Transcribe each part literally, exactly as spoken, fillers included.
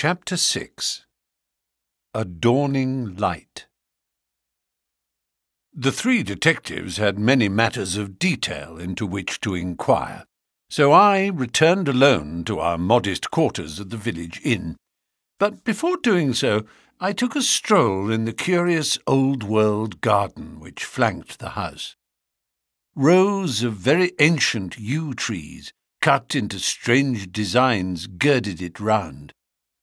Chapter six. A Dawning Light. The three detectives had many matters of detail into which to inquire, so I returned alone to our modest quarters at the village inn. But before doing so, I took a stroll in the curious old-world garden which flanked the house. Rows of very ancient yew trees, cut into strange designs, girded it round.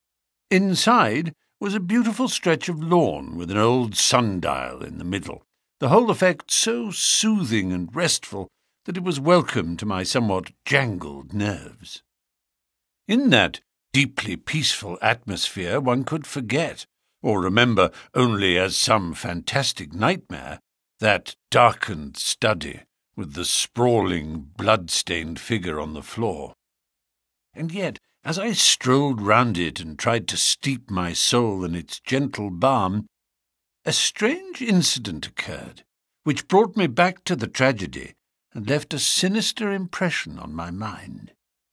Inside was a beautiful stretch of lawn with an old sundial in the middle, the whole effect so soothing and restful that it was welcome to my somewhat jangled nerves. In that deeply peaceful atmosphere one could forget, or remember only as some fantastic nightmare, that darkened study with the sprawling, blood-stained figure on the floor. And yet, as I strolled round it and tried to steep my soul in its gentle balm, a strange incident occurred, which brought me back to the tragedy and left a sinister impression on my mind.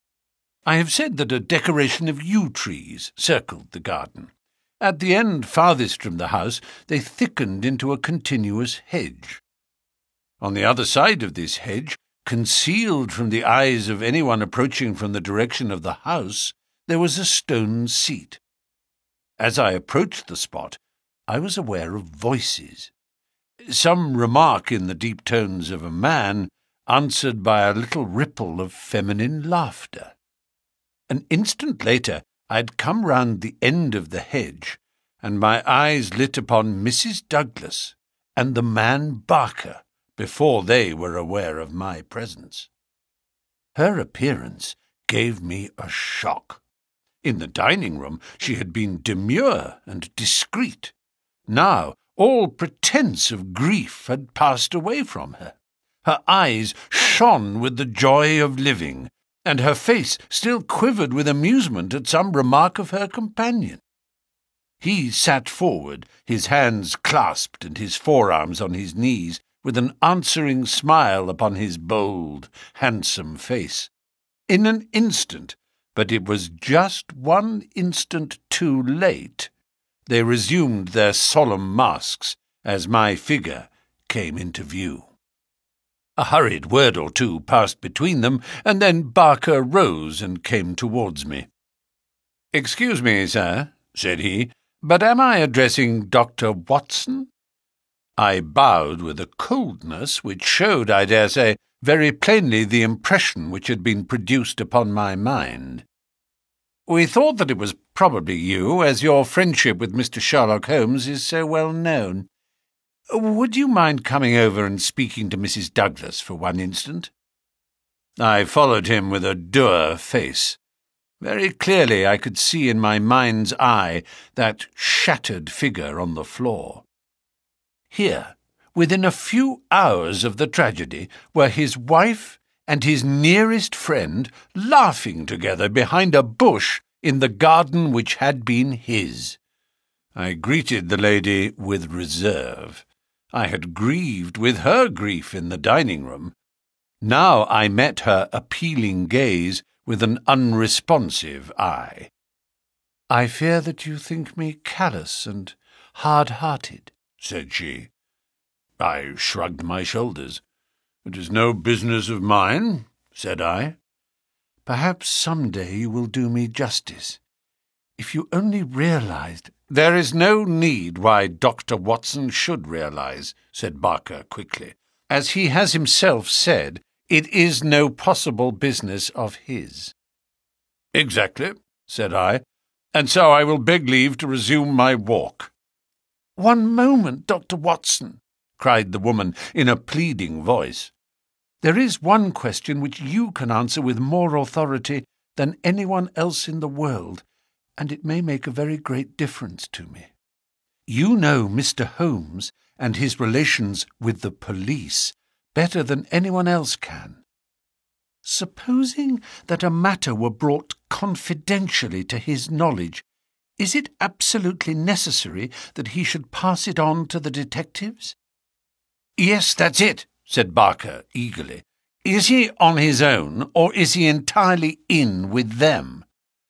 I have said that a decoration of yew trees circled the garden. At the end farthest from the house, they thickened into a continuous hedge. On the other side of this hedge, concealed from the eyes of anyone approaching from the direction of the house, there was a stone seat. As I approached the spot, I was aware of voices. Some remark in the deep tones of a man, answered by a little ripple of feminine laughter. An instant later, I had come round the end of the hedge, and my eyes lit upon Missus Douglas and the man Barker, before they were aware of my presence. Her appearance gave me a shock. In the dining-room she had been demure and discreet. Now all pretence of grief had passed away from her. Her eyes shone with the joy of living, and her face still quivered with amusement at some remark of her companion. He sat forward, his hands clasped and his forearms on his knees, with an answering smile upon his bold, handsome face. In an instant, but it was just one instant too late, they resumed their solemn masks as my figure came into view. A hurried word or two passed between them, and then Barker rose and came towards me. "Excuse me, sir," said he, "but am I addressing Doctor Watson?" I bowed with a coldness which showed, I dare say, very plainly the impression which had been produced upon my mind. "We thought that it was probably you, as your friendship with Mister Sherlock Holmes is so well known. Would you mind coming over and speaking to Missus Douglas for one instant?" I followed him with a dour face. Very clearly I could see in my mind's eye that shattered figure on the floor. Here, within a few hours of the tragedy, were his wife and his nearest friend laughing together behind a bush in the garden which had been his. I greeted the lady with reserve. I had grieved with her grief in the dining-room. Now I met her appealing gaze with an unresponsive eye. "I fear that you think me callous and hard-hearted," said she. I shrugged my shoulders. "It is no business of mine," said I. "Perhaps some day you will do me justice. If you only realized—" "There is no need why Doctor Watson should realize," said Barker quickly. "As he has himself said, it is no possible business of his." "Exactly," said I, "and so I will beg leave to resume my walk." "One moment, Doctor Watson," cried the woman in a pleading voice. "There is one question which you can answer with more authority than anyone else in the world, and it may make a very great difference to me. You know Mister Holmes and his relations with the police better than anyone else can. Supposing that a matter were brought confidentially to his knowledge, is it absolutely necessary that he should pass it on to the detectives?" "Yes, that's it," said Barker eagerly. "Is he on his own, or is he entirely in with them?"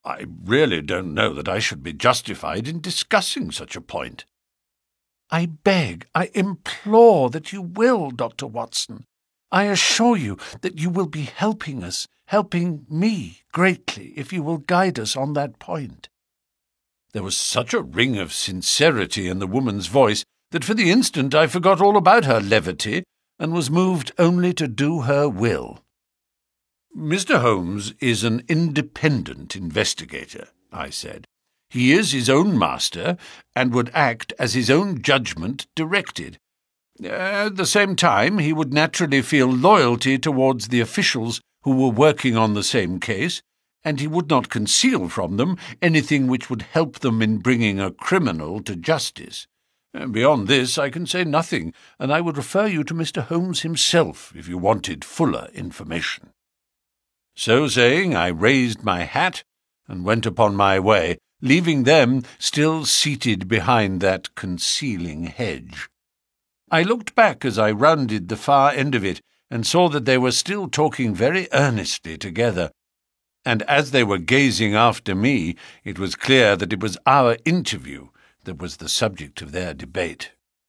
I really don't know that I should be justified in discussing such a point. I beg, I implore that you will, Doctor Watson. I assure you that you will be helping us, helping me greatly, if you will guide us on that point. There was such a ring of sincerity in the woman's voice that for the instant I forgot all about her levity and was moved only to do her will. Mister Holmes is an independent investigator, I said. He is his own master, and would act as his own judgment directed. At the same time, he would naturally feel loyalty towards the officials who were working on the same case, and he would not conceal from them anything which would help them in bringing a criminal to justice. Beyond this I can say nothing, and I would refer you to Mister Holmes himself if you wanted fuller information. So saying, I raised my hat and went upon my way, leaving them still seated behind that concealing hedge. I looked back as I rounded the far end of it, and saw that they were still talking very earnestly together, and as they were gazing after me, it was clear that it was our interview that was the subject of their debate.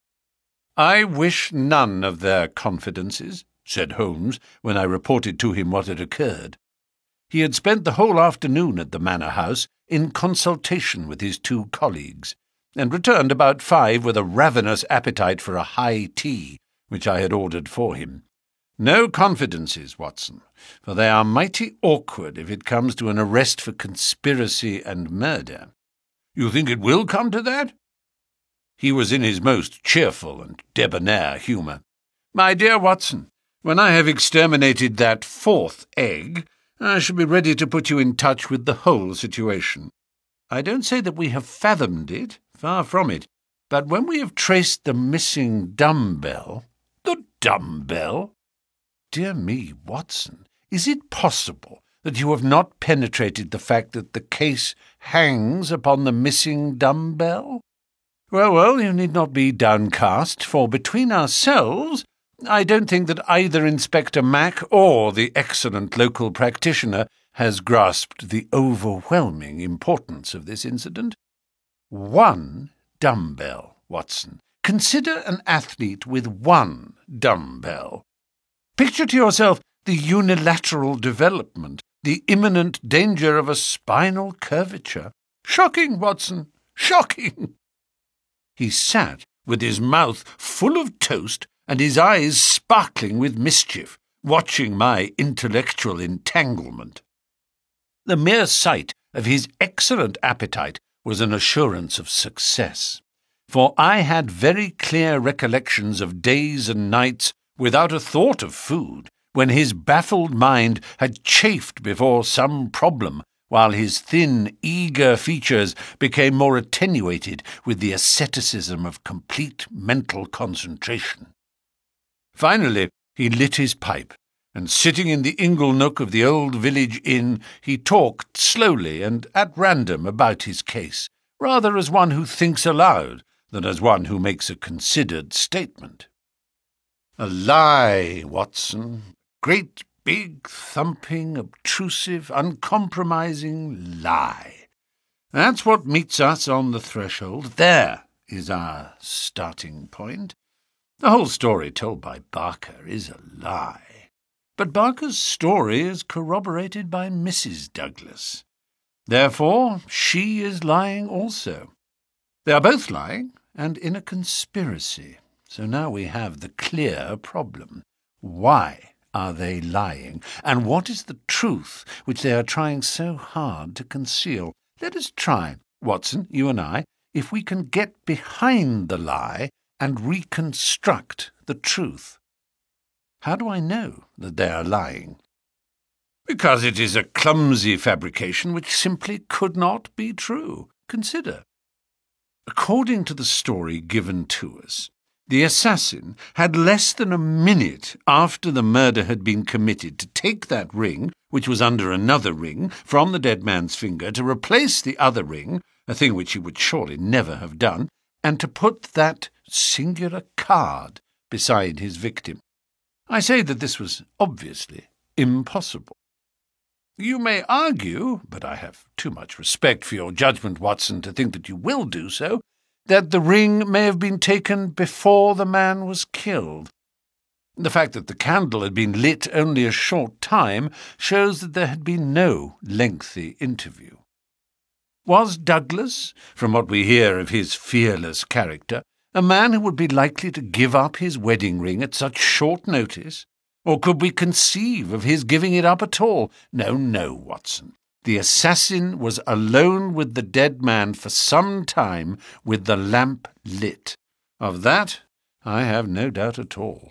"I wish none of their confidences," said Holmes, when I reported to him what had occurred. He had spent the whole afternoon at the Manor House in consultation with his two colleagues, and returned about five with a ravenous appetite for a high tea, which I had ordered for him. No confidences, Watson, for they are mighty awkward if it comes to an arrest for conspiracy and murder. You think it will come to that? He was in his most cheerful and debonair humour. My dear Watson, when I have exterminated that fourth egg, I shall be ready to put you in touch with the whole situation. I don't say that we have fathomed it, far from it, but when we have traced the missing dumbbell— The dumbbell? Dear me, Watson, is it possible that you have not penetrated the fact that the case hangs upon the missing dumbbell? Well, well, you need not be downcast, for between ourselves, I don't think that either Inspector Mack or the excellent local practitioner has grasped the overwhelming importance of this incident. One dumbbell, Watson. Consider an athlete with one dumbbell. Picture to yourself the unilateral development, the imminent danger of a spinal curvature. Shocking, Watson, shocking! He sat with his mouth full of toast and his eyes sparkling with mischief, watching my intellectual entanglement. The mere sight of his excellent appetite was an assurance of success, for I had very clear recollections of days and nights without a thought of food, when his baffled mind had chafed before some problem, while his thin, eager features became more attenuated with the asceticism of complete mental concentration. Finally, he lit his pipe, and sitting in the ingle nook of the old village inn, he talked slowly and at random about his case, rather as one who thinks aloud than as one who makes a considered statement. A lie, Watson. Great, big, thumping, obtrusive, uncompromising lie. That's what meets us on the threshold. There is our starting point. The whole story told by Barker is a lie. But Barker's story is corroborated by Missus Douglas. Therefore, she is lying also. They are both lying, and in a conspiracy. So now we have the clear problem. Why are they lying? And what is the truth which they are trying so hard to conceal? Let us try, Watson, you and I, if we can get behind the lie and reconstruct the truth. How do I know that they are lying? Because it is a clumsy fabrication which simply could not be true. Consider. According to the story given to us, the assassin had less than a minute after the murder had been committed to take that ring, which was under another ring, from the dead man's finger, to replace the other ring, a thing which he would surely never have done, and to put that singular card beside his victim. I say that this was obviously impossible. You may argue, but I have too much respect for your judgment, Watson, to think that you will do so, that the ring may have been taken before the man was killed. The fact that the candle had been lit only a short time shows that there had been no lengthy interview. Was Douglas, from what we hear of his fearless character, a man who would be likely to give up his wedding ring at such short notice? Or could we conceive of his giving it up at all? No, no, Watson. The assassin was alone with the dead man for some time with the lamp lit. Of that I have no doubt at all.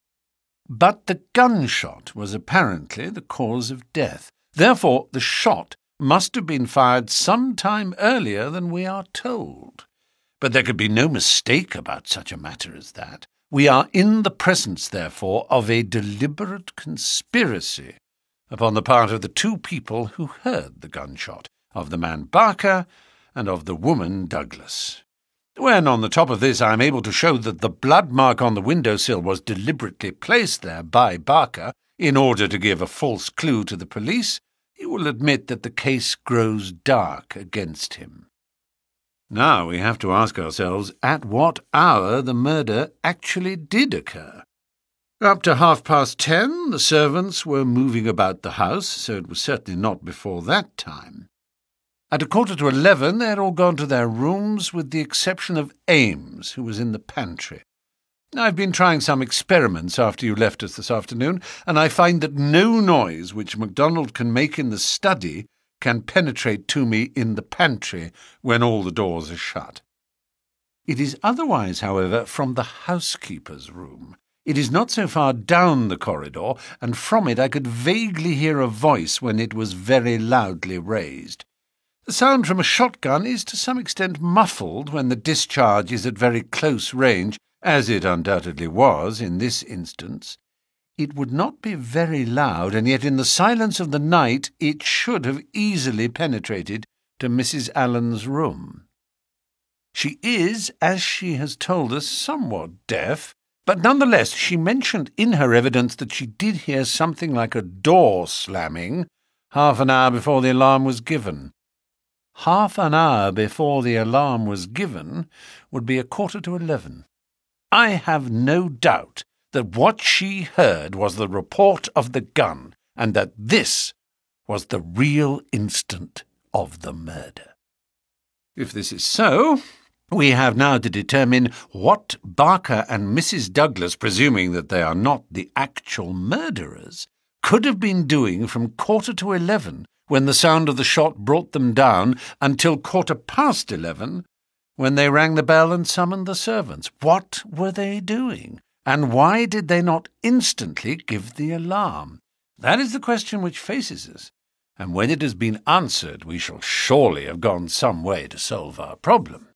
But the gunshot was apparently the cause of death. Therefore, the shot must have been fired some time earlier than we are told. But there could be no mistake about such a matter as that. We are in the presence, therefore, of a deliberate conspiracy upon the part of the two people who heard the gunshot, of the man Barker and of the woman Douglas. When, on the top of this, I am able to show that the blood mark on the window-sill was deliberately placed there by Barker in order to give a false clue to the police, you will admit that the case grows dark against him. Now we have to ask ourselves at what hour the murder actually did occur. Up to half past ten, the servants were moving about the house, so it was certainly not before that time. At a quarter to eleven, they had all gone to their rooms, with the exception of Ames, who was in the pantry. I've been trying some experiments after you left us this afternoon, and I find that no noise which MacDonald can make in the study can penetrate to me in the pantry when all the doors are shut. It is otherwise, however, from the housekeeper's room. It is not so far down the corridor, and from it I could vaguely hear a voice when it was very loudly raised. The sound from a shotgun is to some extent muffled when the discharge is at very close range, as it undoubtedly was in this instance. It would not be very loud, and yet in the silence of the night it should have easily penetrated to Missus Allen's room. She is, as she has told us, somewhat deaf, but nonetheless she mentioned in her evidence that she did hear something like a door slamming half an hour before the alarm was given. Half an hour before the alarm was given would be a quarter to eleven. I have no doubt that what she heard was the report of the gun, and that this was the real instant of the murder. If this is so, we have now to determine what Barker and Missus Douglas, presuming that they are not the actual murderers, could have been doing from quarter to eleven, when the sound of the shot brought them down, until quarter past eleven, when they rang the bell and summoned the servants. What were they doing? And why did they not instantly give the alarm? That is the question which faces us, and when it has been answered, we shall surely have gone some way to solve our problem.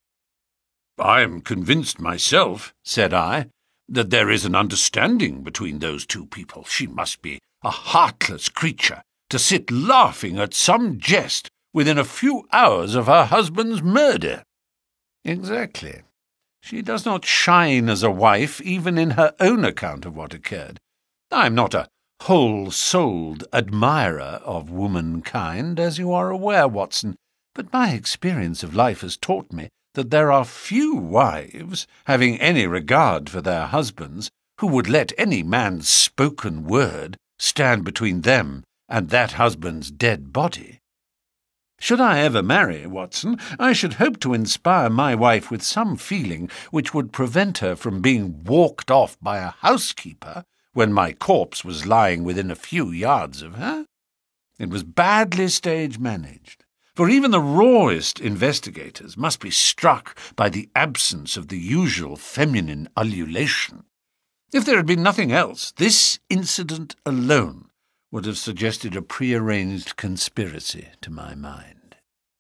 I am convinced myself, said I, that there is an understanding between those two people. She must be a heartless creature to sit laughing at some jest within a few hours of her husband's murder. Exactly. She does not shine as a wife, even in her own account of what occurred. I am not a whole-souled admirer of womankind, as you are aware, Watson, but my experience of life has taught me that there are few wives, having any regard for their husbands, who would let any man's spoken word stand between them and that husband's dead body. Should I ever marry, Watson, I should hope to inspire my wife with some feeling which would prevent her from being walked off by a housekeeper when my corpse was lying within a few yards of her. It was badly stage-managed, for even the rawest investigators must be struck by the absence of the usual feminine ululation. If there had been nothing else, this incident alone would have suggested a prearranged conspiracy to my mind.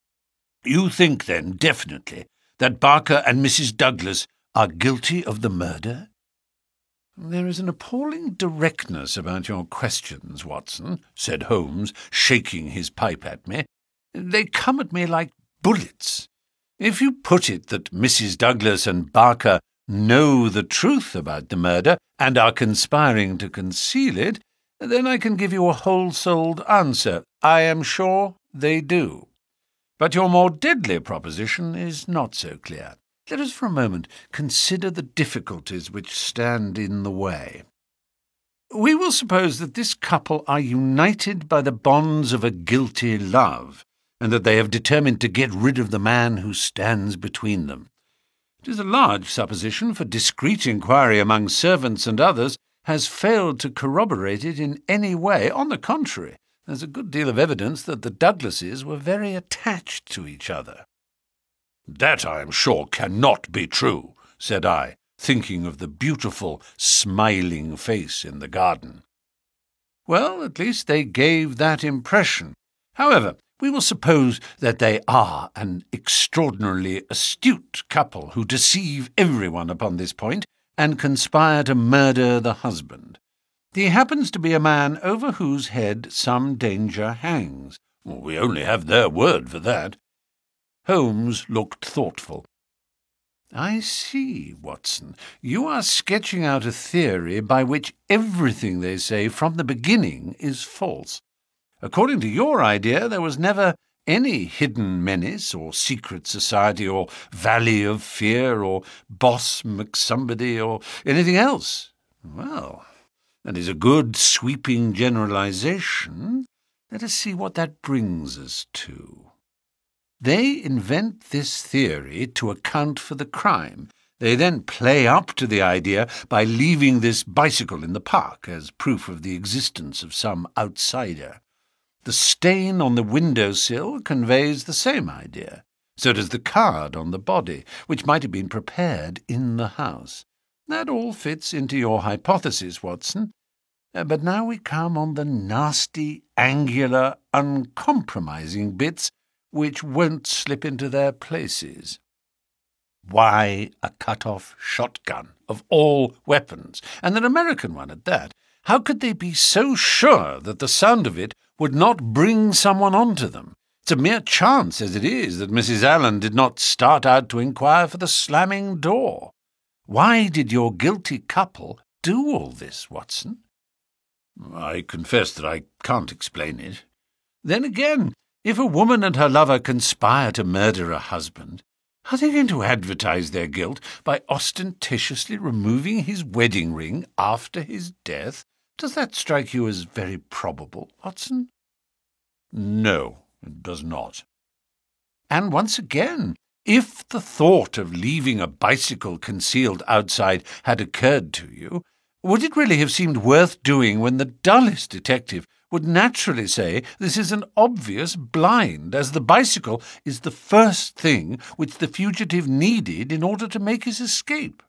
You think, then, definitely, that Barker and Missus Douglas are guilty of the murder? There is an appalling directness about your questions, Watson, said Holmes, shaking his pipe at me. They come at me like bullets. If you put it that Missus Douglas and Barker know the truth about the murder and are conspiring to conceal it, then I can give you a whole-souled answer. I am sure they do. But your more deadly proposition is not so clear. Let us for a moment consider the difficulties which stand in the way. We will suppose that this couple are united by the bonds of a guilty love, and that they have determined to get rid of the man who stands between them. It is a large supposition, for discreet inquiry among servants and others has failed to corroborate it in any way. On the contrary, there's a good deal of evidence that the Douglases were very attached to each other. That, I am sure, cannot be true, said I, thinking of the beautiful, smiling face in the garden. Well, at least they gave that impression. However, we will suppose that they are an extraordinarily astute couple who deceive everyone upon this point and conspire to murder the husband. He happens to be a man over whose head some danger hangs. We only have their word for that. Holmes looked thoughtful. I see, Watson. You are sketching out a theory by which everything they say from the beginning is false. According to your idea, there was never any hidden menace or secret society or valley of fear or boss McSomebody or anything else. Well, that is a good sweeping generalization. Let us see what that brings us to. They invent this theory to account for the crime. They then play up to the idea by leaving this bicycle in the park as proof of the existence of some outsider. The stain on the window-sill conveys the same idea. So does the card on the body, which might have been prepared in the house. That all fits into your hypothesis, Watson. Uh, but now we come on the nasty, angular, uncompromising bits which won't slip into their places. Why a cut-off shotgun, of all weapons, and an American one at that? How could they be so sure that the sound of it would not bring someone onto them? It's a mere chance, as it is, that Missus Allen did not start out to inquire for the slamming door. Why did your guilty couple do all this, Watson? I confess that I can't explain it. Then again, if a woman and her lover conspire to murder a husband, are they going to advertise their guilt by ostentatiously removing his wedding ring after his death? Does that strike you as very probable, Watson? No, it does not. And once again, if the thought of leaving a bicycle concealed outside had occurred to you, would it really have seemed worth doing when the dullest detective would naturally say this is an obvious blind, as the bicycle is the first thing which the fugitive needed in order to make his escape?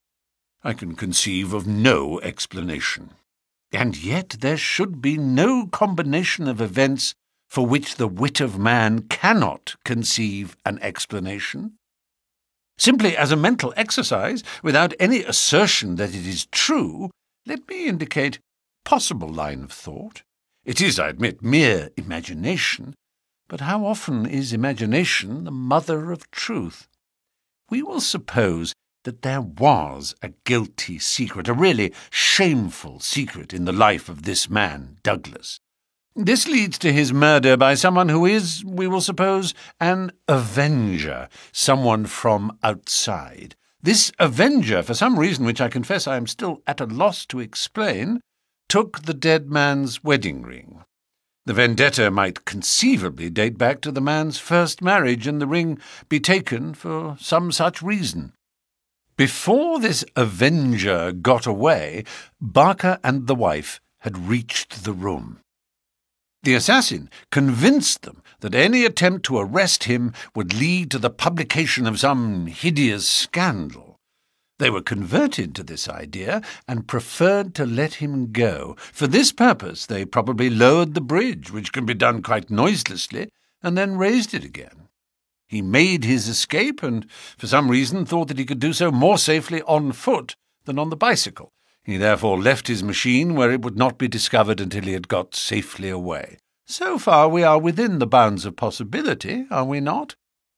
I can conceive of no explanation. And yet there should be no combination of events for which the wit of man cannot conceive an explanation. Simply as a mental exercise, without any assertion that it is true, let me indicate a possible line of thought. It is, I admit, mere imagination, but how often is imagination the mother of truth? We will suppose that there was a guilty secret, a really shameful secret in the life of this man, Douglas. This leads to his murder by someone who is, we will suppose, an avenger, someone from outside. This avenger, for some reason which I confess I am still at a loss to explain, took the dead man's wedding ring. The vendetta might conceivably date back to the man's first marriage, and the ring be taken for some such reason. Before this avenger got away, Barker and the wife had reached the room. The assassin convinced them that any attempt to arrest him would lead to the publication of some hideous scandal. They were converted to this idea and preferred to let him go. For this purpose they probably lowered the bridge, which can be done quite noiselessly, and then raised it again. He made his escape, and for some reason thought that he could do so more safely on foot than on the bicycle. He therefore left his machine where it would not be discovered until he had got safely away. So far we are within the bounds of possibility, are we not?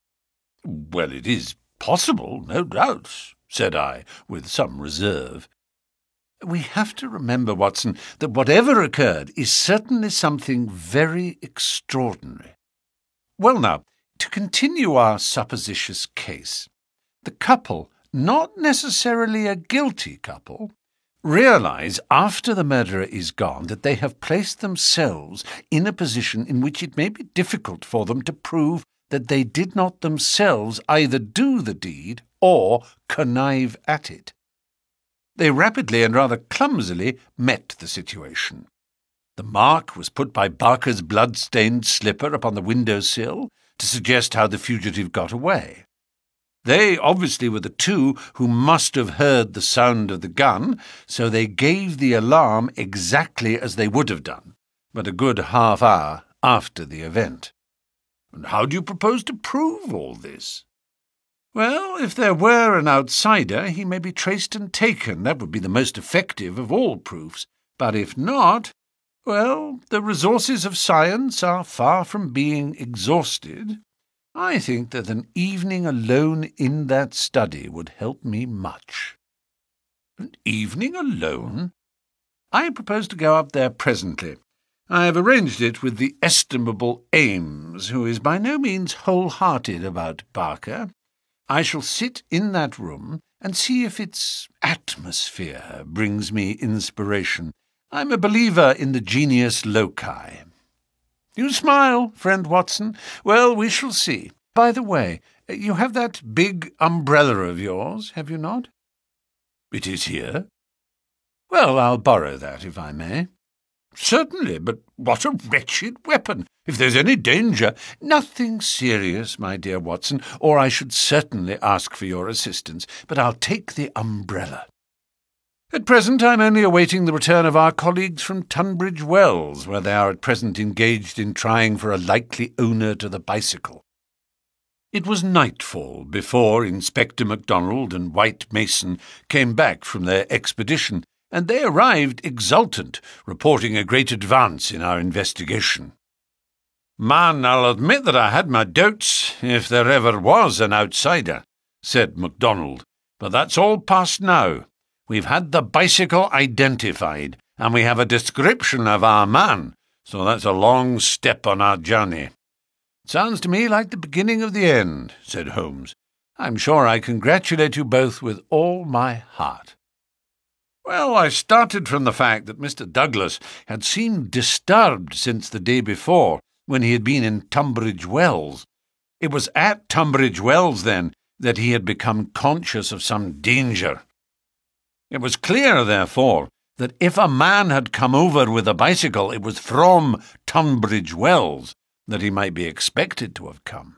Well, it is possible, no doubt, said I, with some reserve. We have to remember, Watson, that whatever occurred is certainly something very extraordinary. Well now, to continue our supposititious case, the couple, not necessarily a guilty couple, realise after the murderer is gone that they have placed themselves in a position in which it may be difficult for them to prove that they did not themselves either do the deed or connive at it. They rapidly and rather clumsily met the situation. The mark was put by Barker's blood-stained slipper upon the window-sill to suggest how the fugitive got away. They obviously were the two who must have heard the sound of the gun, so they gave the alarm exactly as they would have done, but a good half hour after the event. And how do you propose to prove all this? Well, if there were an outsider, he may be traced and taken. That would be the most effective of all proofs. But if not, well, the resources of science are far from being exhausted. I think that an evening alone in that study would help me much. An evening alone? I propose to go up there presently. I have arranged it with the estimable Ames, who is by no means whole-hearted about Barker. I shall sit in that room and see if its atmosphere brings me inspiration. I'm a believer in the genius loci. You smile, friend Watson. Well, we shall see. By the way, you have that big umbrella of yours, have you not? It is here. Well, I'll borrow that, if I may. Certainly, but what a wretched weapon! If there's any danger— Nothing serious, my dear Watson, or I should certainly ask for your assistance, but I'll take the umbrella. At present I'm only awaiting the return of our colleagues from Tunbridge Wells, where they are at present engaged in trying for a likely owner to the bicycle. It was nightfall before Inspector MacDonald and White Mason came back from their expedition, and they arrived exultant, reporting a great advance in our investigation. "Man, I'll admit that I had my doubts, if there ever was an outsider," said MacDonald, "but that's all past now. We've had the bicycle identified, and we have a description of our man, so that's a long step on our journey." "Sounds to me like the beginning of the end," said Holmes. "I'm sure I congratulate you both with all my heart." Well, I started from the fact that Mister Douglas had seemed disturbed since the day before, when he had been in Tunbridge Wells. It was at Tunbridge Wells, then, that he had become conscious of some danger. It was clear, therefore, that if a man had come over with a bicycle, it was from Tunbridge Wells that he might be expected to have come.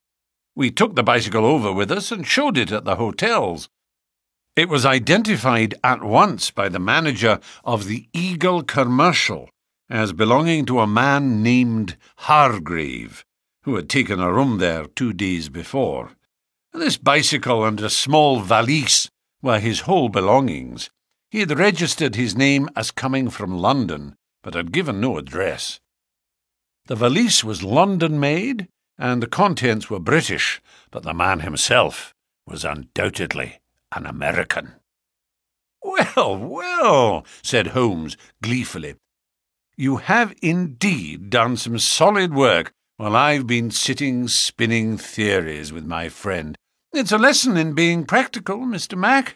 We took the bicycle over with us and showed it at the hotels. It was identified at once by the manager of the Eagle Commercial as belonging to a man named Hargrave, who had taken a room there two days before. This bicycle and a small valise were his whole belongings. He had registered his name as coming from London, but had given no address. The valise was London-made, and the contents were British, but the man himself was undoubtedly an American. "Well, well," said Holmes gleefully. "You have indeed done some solid work while I've been sitting spinning theories with my friend. It's a lesson in being practical, Mister Mac."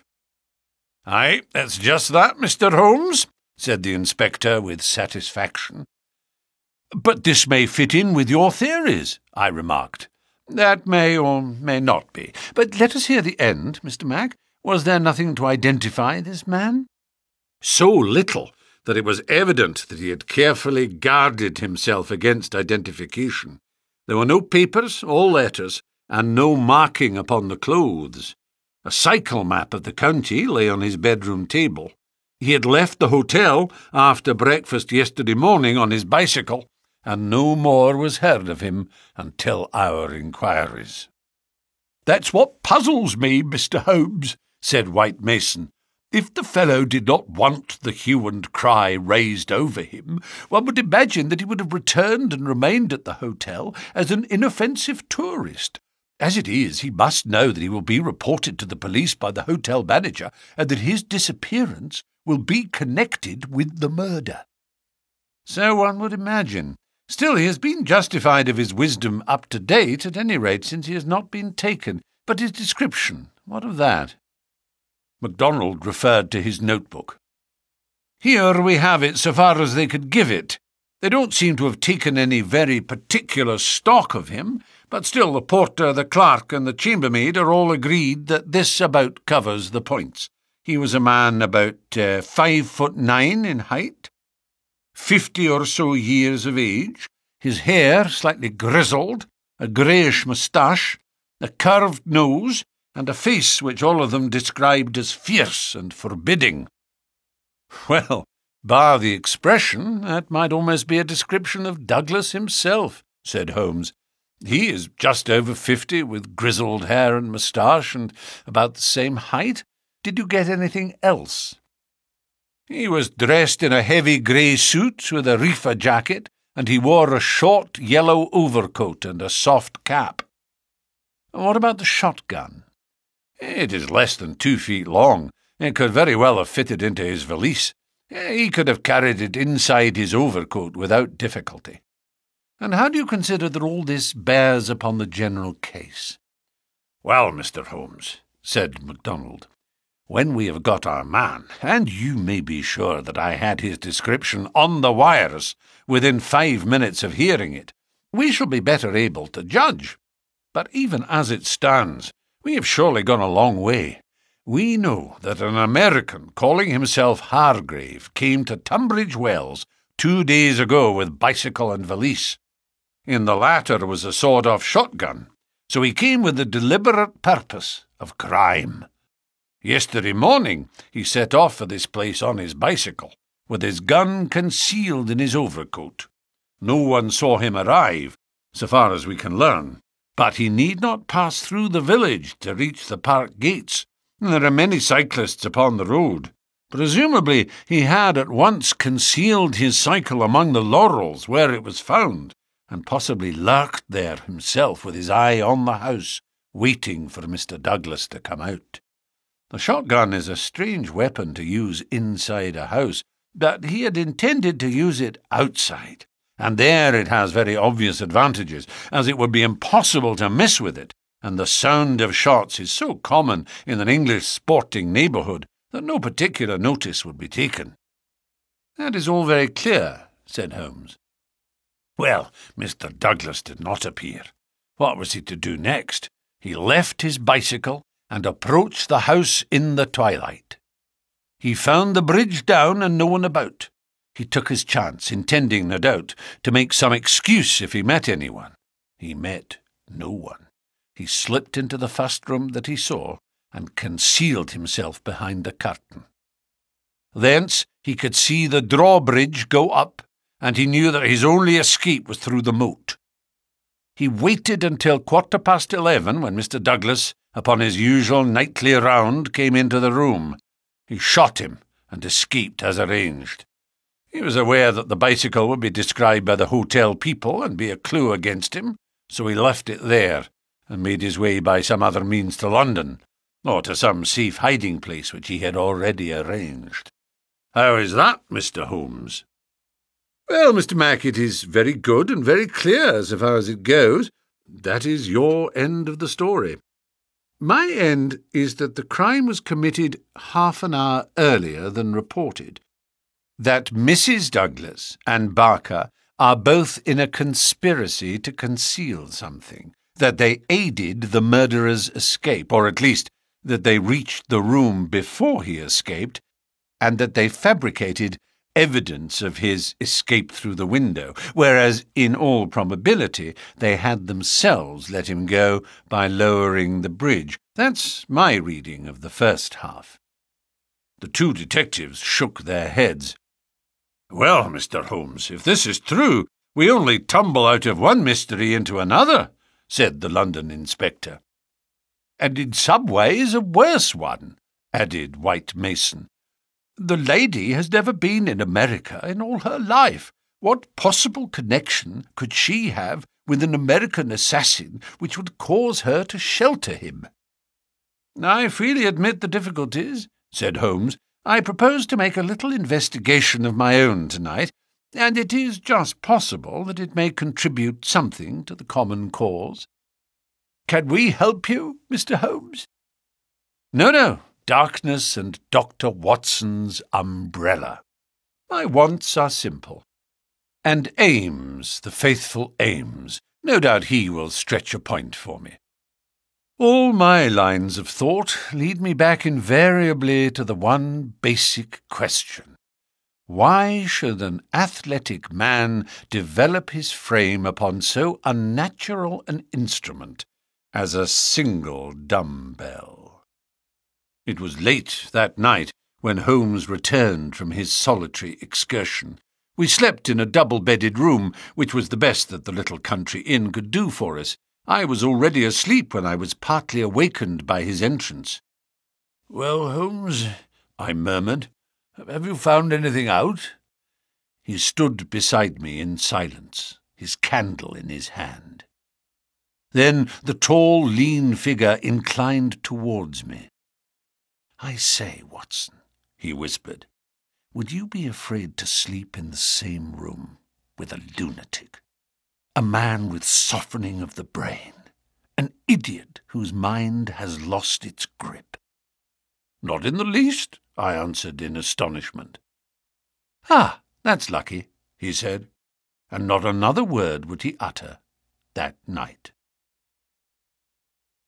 "Aye, that's just that, Mister Holmes," said the inspector with satisfaction. "But this may fit in with your theories," I remarked. "That may or may not be. But let us hear the end, Mister Mac. Was there nothing to identify this man?" "So little that it was evident that he had carefully guarded himself against identification. There were no papers, all letters, and no marking upon the clothes. A cycle map of the county lay on his bedroom table. He had left the hotel after breakfast yesterday morning on his bicycle, and no more was heard of him until our inquiries." "That's what puzzles me, Mister Holmes," said White Mason. "If the fellow did not want the hue and cry raised over him, one would imagine that he would have returned and remained at the hotel as an inoffensive tourist. As it is, he must know that he will be reported to the police by the hotel manager, and that his disappearance will be connected with the murder." "So one would imagine. Still, he has been justified of his wisdom up to date, at any rate, since he has not been taken. But his description, what of that?" MacDonald referred to his notebook. "Here we have it so far as they could give it. They don't seem to have taken any very particular stock of him, but still the porter, the clerk, and the chambermaid are all agreed that this about covers the points. He was a man about uh, five foot nine in height, fifty or so years of age, his hair slightly grizzled, a greyish moustache, a curved nose, and a face which all of them described as fierce and forbidding." "Well, bar the expression, that might almost be a description of Douglas himself," said Holmes. "He is just over fifty, with grizzled hair and moustache, and about the same height. Did you get anything else?" "He was dressed in a heavy grey suit with a reefer jacket, and he wore a short yellow overcoat and a soft cap." "What about the shotgun?" "It is less than two feet long. It could very well have fitted into his valise. He could have carried it inside his overcoat without difficulty." "And how do you consider that all this bears upon the general case?" "Well, Mister Holmes," said MacDonald, "when we have got our man, and you may be sure that I had his description on the wires within five minutes of hearing it, we shall be better able to judge. But even as it stands, we have surely gone a long way. We know that an American calling himself Hargrave came to Tunbridge Wells two days ago with bicycle and valise. In the latter was a sawed-off shotgun, so he came with the deliberate purpose of crime. Yesterday morning he set off for this place on his bicycle, with his gun concealed in his overcoat. No one saw him arrive, so far as we can learn, but he need not pass through the village to reach the park gates. There are many cyclists upon the road. Presumably he had at once concealed his cycle among the laurels where it was found, and possibly lurked there himself with his eye on the house, waiting for Mister Douglas to come out. The shotgun is a strange weapon to use inside a house, but he had intended to use it outside, and there it has very obvious advantages, as it would be impossible to miss with it, and the sound of shots is so common in an English sporting neighbourhood that no particular notice would be taken." "That is all very clear," said Holmes. "Well, Mister Douglas did not appear. What was he to do next? He left his bicycle and approached the house in the twilight. He found the bridge down and no one about. He took his chance, intending, no doubt, to make some excuse if he met anyone. He met no one. He slipped into the first room that he saw and concealed himself behind the curtain. Thence he could see the drawbridge go up, and he knew that his only escape was through the moat. He waited until quarter past eleven, when Mister Douglas, upon his usual nightly round, came into the room. He shot him and escaped as arranged. He was aware that the bicycle would be described by the hotel people and be a clue against him, so he left it there and made his way by some other means to London, or to some safe hiding place which he had already arranged. How is that, Mister Holmes?" "Well, Mister Mac, it is very good and very clear so far as it goes. That is your end of the story. My end is that the crime was committed half an hour earlier than reported, that Missus Douglas and Barker are both in a conspiracy to conceal something, that they aided the murderer's escape, or at least that they reached the room before he escaped, and that they fabricated evidence of his escape through the window, whereas in all probability they had themselves let him go by lowering the bridge. That's my reading of the first half." The two detectives shook their heads. "Well, Mister Holmes, if this is true, we only tumble out of one mystery into another," said the London inspector. "And in some ways a worse one," added White Mason. "The lady has never been in America in all her life. What possible connection could she have with an American assassin which would cause her to shelter him?" "I freely admit the difficulties," said Holmes, I propose to make a little investigation of my own tonight, and it is just possible that it may contribute something to the common cause. Can we help you, Mister Holmes?" "No, no, darkness and Doctor Watson's umbrella. My wants are simple. And Ames, the faithful Ames, no doubt he will stretch a point for me. All my lines of thought lead me back invariably to the one basic question. Why should an athletic man develop his frame upon so unnatural an instrument as a single dumbbell?" It was late that night when Holmes returned from his solitary excursion. We slept in a double-bedded room, which was the best that the little country inn could do for us. I was already asleep when I was partly awakened by his entrance. "Well, Holmes," I murmured, "have you found anything out?" He stood beside me in silence, his candle in his hand. Then the tall, lean figure inclined towards me. "I say, Watson," he whispered, "would you be afraid to sleep in the same room with a lunatic? A man with softening of the brain, an idiot whose mind has lost its grip." "Not in the least," I answered in astonishment. "Ah, that's lucky," he said, and not another word would he utter that night.